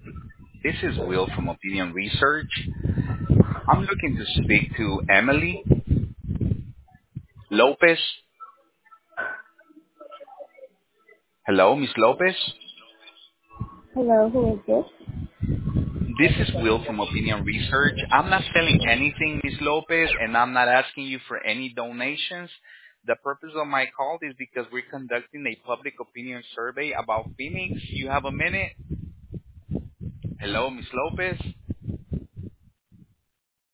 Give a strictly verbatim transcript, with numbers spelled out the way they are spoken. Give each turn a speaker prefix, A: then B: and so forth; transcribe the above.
A: This is Will from Opinion Research. I'm looking to speak to Emily Lopez. Hello, Miss Lopez.
B: Hello, who is this?
A: This is Will from Opinion Research. I'm not selling anything, Miss Lopez, and I'm not asking you for any donations. The purpose of my call is because we're conducting a public opinion survey about Phoenix. You have a minute? Hello, Miss Lopez.